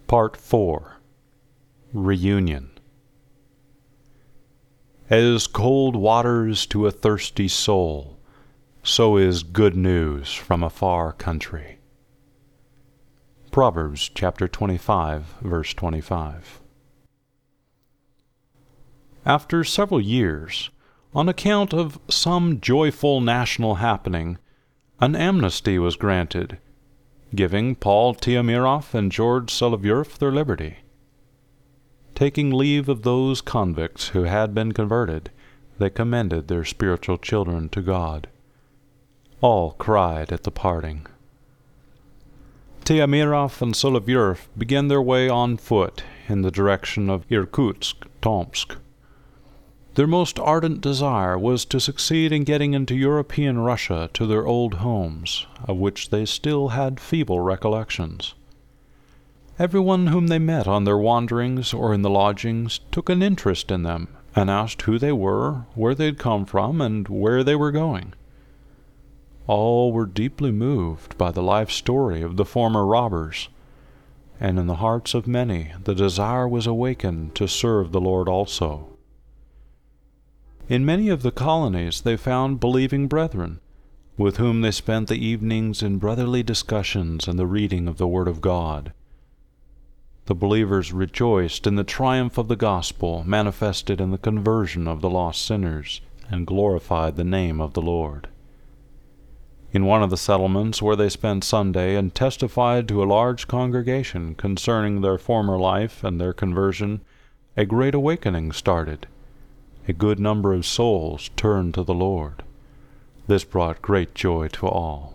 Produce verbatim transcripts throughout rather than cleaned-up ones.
Part four. Reunion. As cold waters to a thirsty soul, so is good news from a far country. Proverbs chapter twenty-five, verse twenty-five. After several years, on account of some joyful national happening, an amnesty was granted, giving Paul Tiamirov and George Solovyov their liberty. Taking leave of those convicts who had been converted, they commended their spiritual children to God. All cried at the parting. Tiamirov and Solovyov began their way on foot in the direction of Irkutsk, Tomsk. Their most ardent desire was to succeed in getting into European Russia to their old homes, of which they still had feeble recollections. Everyone whom they met on their wanderings or in the lodgings took an interest in them, and asked who they were, where they had come from, and where they were going. All were deeply moved by the life story of the former robbers, and in the hearts of many the desire was awakened to serve the Lord also. In many of the colonies they found believing brethren, with whom they spent the evenings in brotherly discussions and the reading of the Word of God. The believers rejoiced in the triumph of the gospel manifested in the conversion of the lost sinners, and glorified the name of the Lord. In one of the settlements where they spent Sunday and testified to a large congregation concerning their former life and their conversion, a great awakening started. A good number of souls turned to the Lord. This brought great joy to all.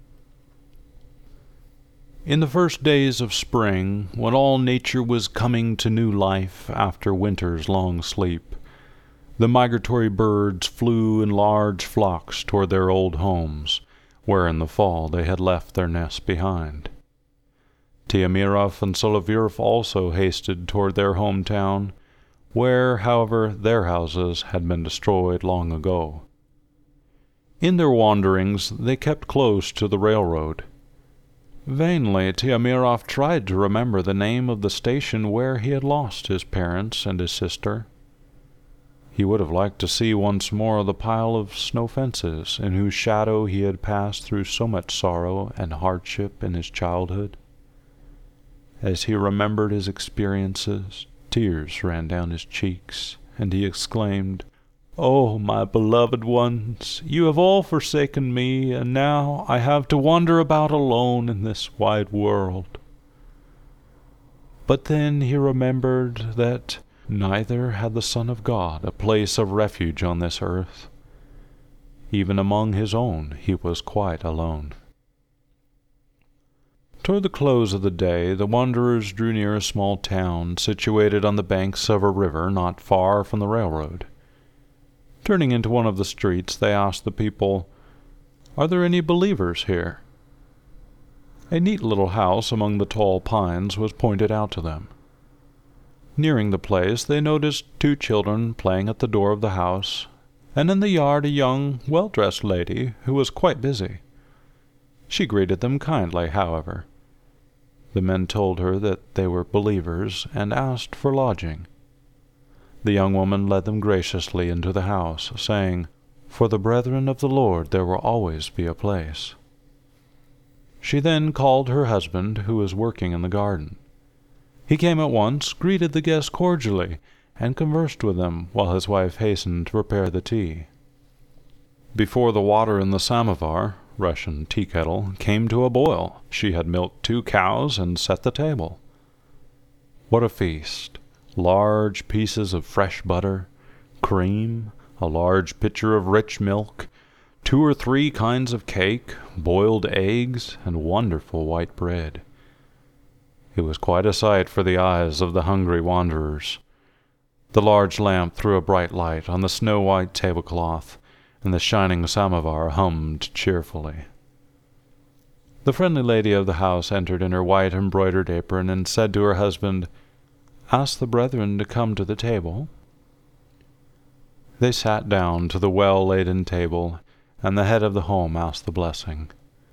In the first days of spring, when all nature was coming to new life after winter's long sleep, the migratory birds flew in large flocks toward their old homes, where in the fall they had left their nests behind. Tiamirov and Solovyov also hasted toward their hometown, where, however, their houses had been destroyed long ago. In their wanderings they kept close to the railroad. Vainly Tiamirov tried to remember the name of the station where he had lost his parents and his sister. He would have liked to see once more the pile of snow fences in whose shadow he had passed through so much sorrow and hardship in his childhood. As he remembered his experiences, tears ran down his cheeks, and he exclaimed, "Oh, my beloved ones, you have all forsaken me, and now I have to wander about alone in this wide world." But then he remembered that neither had the Son of God a place of refuge on this earth. Even among his own he was quite alone. Toward the close of the day, the wanderers drew near a small town situated on the banks of a river not far from the railroad. Turning into one of the streets, they asked the people, "Are there any believers here?" A neat little house among the tall pines was pointed out to them. Nearing the place, they noticed two children playing at the door of the house, and in the yard a young, well-dressed lady who was quite busy. She greeted them kindly, however. The men told her that they were believers and asked for lodging. The young woman led them graciously into the house, saying, "For the brethren of the Lord there will always be a place." She then called her husband, who was working in the garden. He came at once, greeted the guests cordially, and conversed with them while his wife hastened to prepare the tea. Before the water in the samovar, Russian tea kettle, came to a boil, she had milked two cows and set the table. What a feast! Large pieces of fresh butter, cream, a large pitcher of rich milk, two or three kinds of cake, boiled eggs, and wonderful white bread. It was quite a sight for the eyes of the hungry wanderers. The large lamp threw a bright light on the snow-white tablecloth, and the shining samovar hummed cheerfully. The friendly lady of the house entered in her white embroidered apron and said to her husband, "Ask the brethren to come to the table." They sat down to the well-laden table, and the head of the home asked the blessing.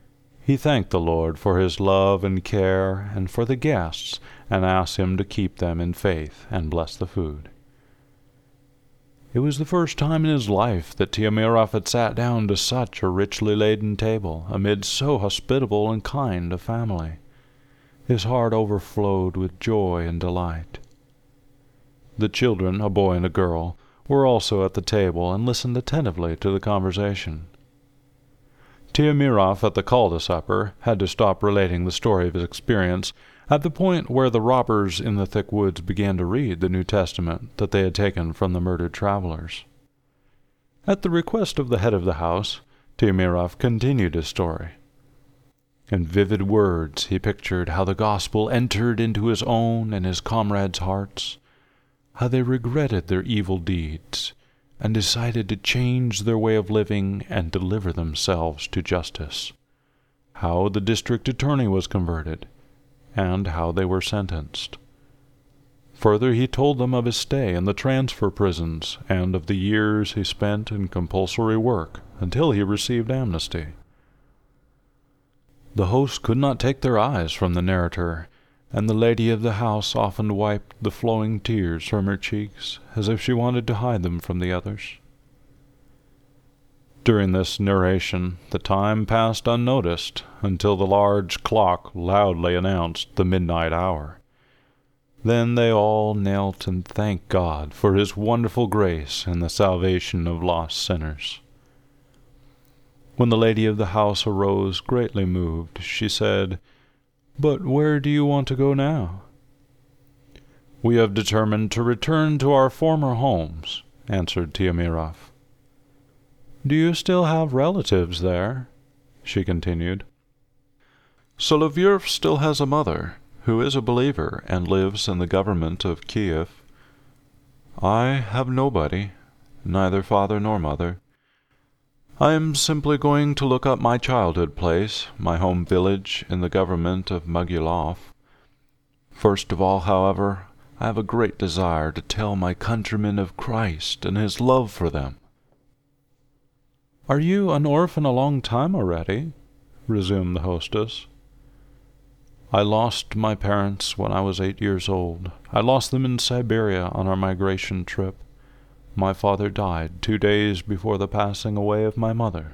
He thanked the Lord for his love and care and for the guests, and asked him to keep them in faith and bless the food. It was the first time in his life that Tiamirov had sat down to such a richly laden table amid so hospitable and kind a family. His heart overflowed with joy and delight. The children, a boy and a girl, were also at the table and listened attentively to the conversation. Tiamirov, at the call to supper, had to stop relating the story of his experience at the point where the robbers in the thick woods began to read the New Testament that they had taken from the murdered travelers. At the request of the head of the house, Tiamirov continued his story. In vivid words he pictured how the gospel entered into his own and his comrades' hearts, how they regretted their evil deeds, and decided to change their way of living and deliver themselves to justice, how the district attorney was converted, and how they were sentenced. Further, he told them of his stay in the transfer prisons and of the years he spent in compulsory work until he received amnesty. The host could not take their eyes from the narrator, and the lady of the house often wiped the flowing tears from her cheeks as if she wanted to hide them from the others. During this narration, the time passed unnoticed until the large clock loudly announced the midnight hour. Then they all knelt and thanked God for his wonderful grace and the salvation of lost sinners. When the lady of the house arose, greatly moved, she said, "But where do you want to go now?" "We have determined to return to our former homes," answered Tiamirov. "Do you still have relatives there?" she continued. "Solovyov still has a mother, who is a believer and lives in the government of Kiev. I have nobody, neither father nor mother. I am simply going to look up my childhood place, my home village in the government of Mogilov. First of all, however, I have a great desire to tell my countrymen of Christ and his love for them." "Are you an orphan a long time already?" resumed the hostess. "I lost my parents when I was eight years old. I lost them in Siberia on our migration trip. My father died two days before the passing away of my mother."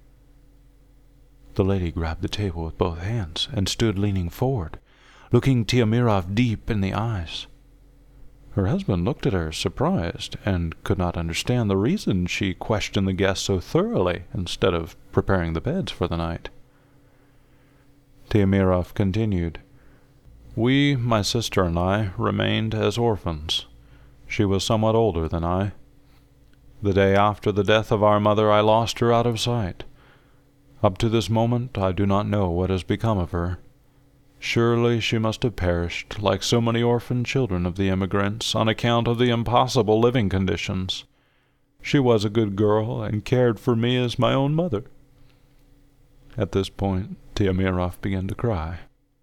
The lady grabbed the table with both hands and stood leaning forward, looking Tiamirov deep in the eyes. Her husband looked at her, surprised, and could not understand the reason she questioned the guests so thoroughly instead of preparing the beds for the night. Tiamirov continued, "We, my sister and I, remained as orphans. She was somewhat older than I. The day after the death of our mother I lost her out of sight. Up to this moment I do not know what has become of her. Surely she must have perished, like so many orphan children of the emigrants, on account of the impossible living conditions. She was a good girl and cared for me as my own mother." At this point, Tiamirov began to cry.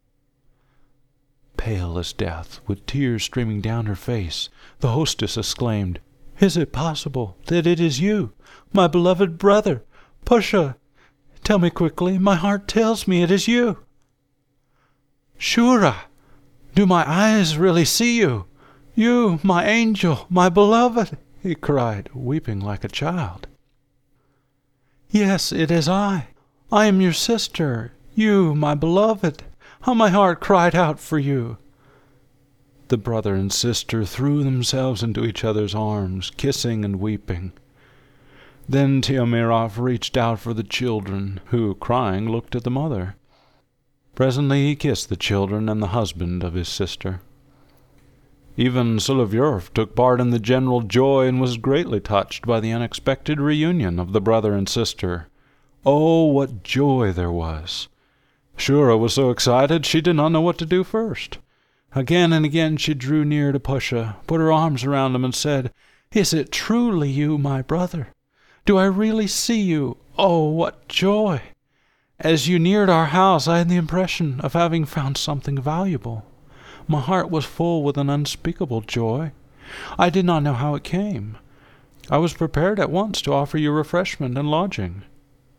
Pale as death, with tears streaming down her face, the hostess exclaimed, "Is it possible that it is you, my beloved brother? Pusha, tell me quickly, my heart tells me it is you." "Shura, do my eyes really see you? You, my angel, my beloved," he cried, weeping like a child. "Yes, it is I. I am your sister, you, my beloved. How my heart cried out for you." The brother and sister threw themselves into each other's arms, kissing and weeping. Then Tiamirov reached out for the children, who, crying, looked at the mother. Presently he kissed the children and the husband of his sister. Even Solovyov took part in the general joy and was greatly touched by the unexpected reunion of the brother and sister. Oh, what joy there was! Shura was so excited she did not know what to do first. Again and again she drew near to Pusha, put her arms around him, and said, "Is it truly you, my brother? Do I really see you? Oh, what joy! As you neared our house, I had the impression of having found something valuable. My heart was full with an unspeakable joy. I did not know how it came. I was prepared at once to offer you refreshment and lodging.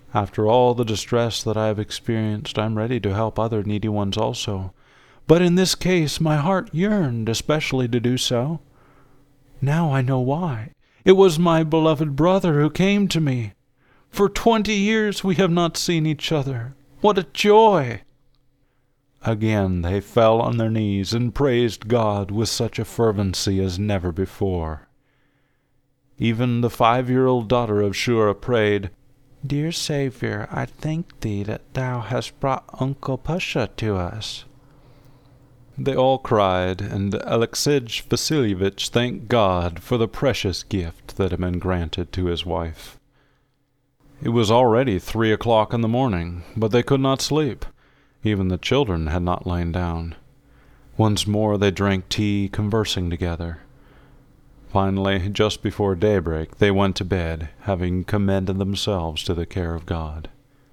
After all the distress that I have experienced, I am ready to help other needy ones also. But in this case my heart yearned especially to do so. Now I know why. It was my beloved brother who came to me. For twenty years we have not seen each other. What a joy!" Again they fell on their knees and praised God with such a fervency as never before. Even the five-year-old daughter of Shura prayed, "Dear Savior, I thank thee that thou hast brought Uncle Pusha to us." They all cried, and Alexey Vasilievich thanked God for the precious gift that had been granted to his wife. It was already three o'clock in the morning, but they could not sleep. Even the children had not lain down. Once more they drank tea, conversing together. Finally, just before daybreak, they went to bed, having commended themselves to the care of God.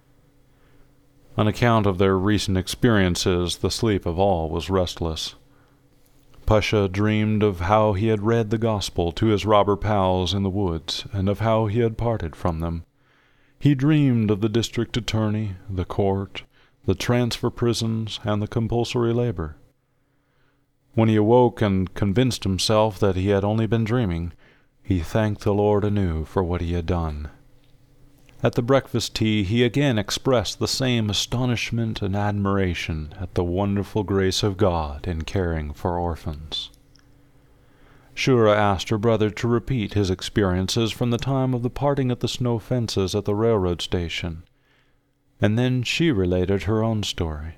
On account of their recent experiences, the sleep of all was restless. Pusha dreamed of how he had read the gospel to his robber pals in the woods, and of how he had parted from them. He dreamed of the district attorney, the court, the transfer prisons, and the compulsory labor. When he awoke and convinced himself that he had only been dreaming, he thanked the Lord anew for what he had done. At the breakfast tea he again expressed the same astonishment and admiration at the wonderful grace of God in caring for orphans. Shura asked her brother to repeat his experiences from the time of the parting at the snow fences at the railroad station, and then she related her own story.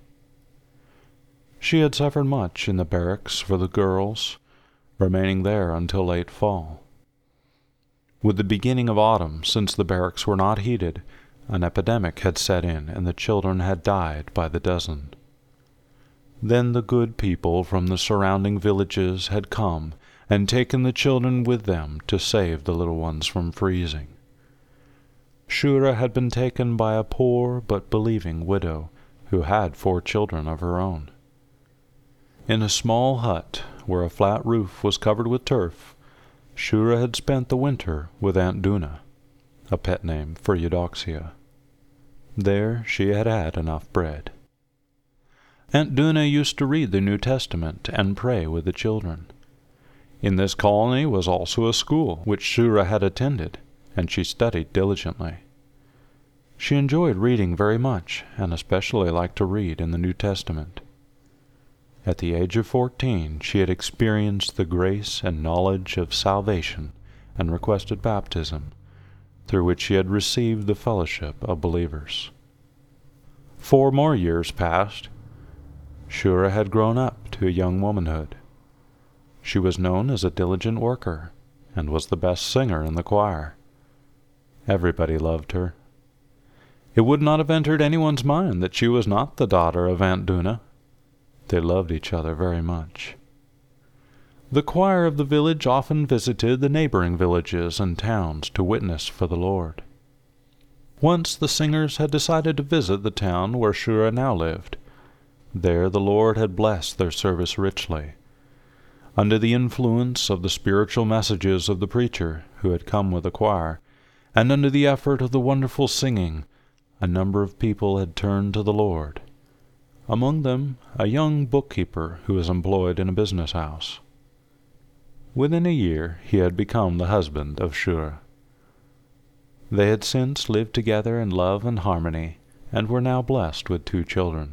She had suffered much in the barracks for the girls, remaining there until late fall. With the beginning of autumn, since the barracks were not heated, an epidemic had set in, and the children had died by the dozen. Then the good people from the surrounding villages had come and taken the children with them to save the little ones from freezing. Shura had been taken by a poor but believing widow who had four children of her own. In a small hut, where a flat roof was covered with turf, Shura had spent the winter with Aunt Duna, a pet name for Eudoxia. There she had had enough bread. Aunt Duna used to read the New Testament and pray with the children. In this colony was also a school, which Shura had attended, and she studied diligently. She enjoyed reading very much, and especially liked to read in the New Testament. At the age of fourteen, she had experienced the grace and knowledge of salvation and requested baptism, through which she had received the fellowship of believers. Four more years passed. Shura had grown up to a young womanhood. She was known as a diligent worker, and was the best singer in the choir. Everybody loved her. It would not have entered anyone's mind that she was not the daughter of Aunt Duna. They loved each other very much. The choir of the village often visited the neighboring villages and towns to witness for the Lord. Once the singers had decided to visit the town where Shura now lived. There the Lord had blessed their service richly. Under the influence of the spiritual messages of the preacher who had come with the choir, and under the effort of the wonderful singing, a number of people had turned to the Lord. Among them a young bookkeeper who was employed in a business house. Within a year he had become the husband of Shura. They had since lived together in love and harmony, and were now blessed with two children.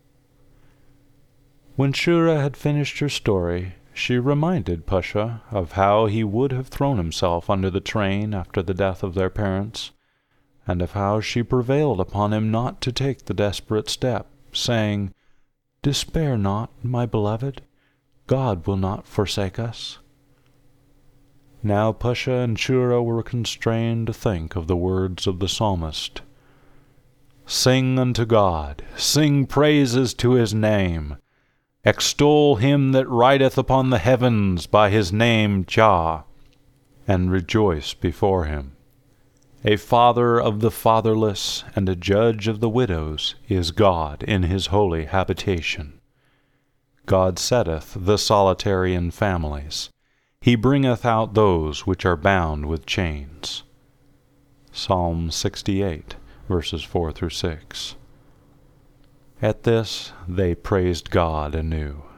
When Shura had finished her story, she reminded Pusha of how he would have thrown himself under the train after the death of their parents, and of how she prevailed upon him not to take the desperate step, saying, "Despair not, my beloved. God will not forsake us." Now Pusha and Shura were constrained to think of the words of the psalmist. "Sing unto God, sing praises to his name. Extol him that rideth upon the heavens by his name Jah, and rejoice before him. A father of the fatherless and a judge of the widows is God in his holy habitation. God setteth the solitary in families. He bringeth out those which are bound with chains." Psalm sixty-eight, verses four through six. At this they praised God anew.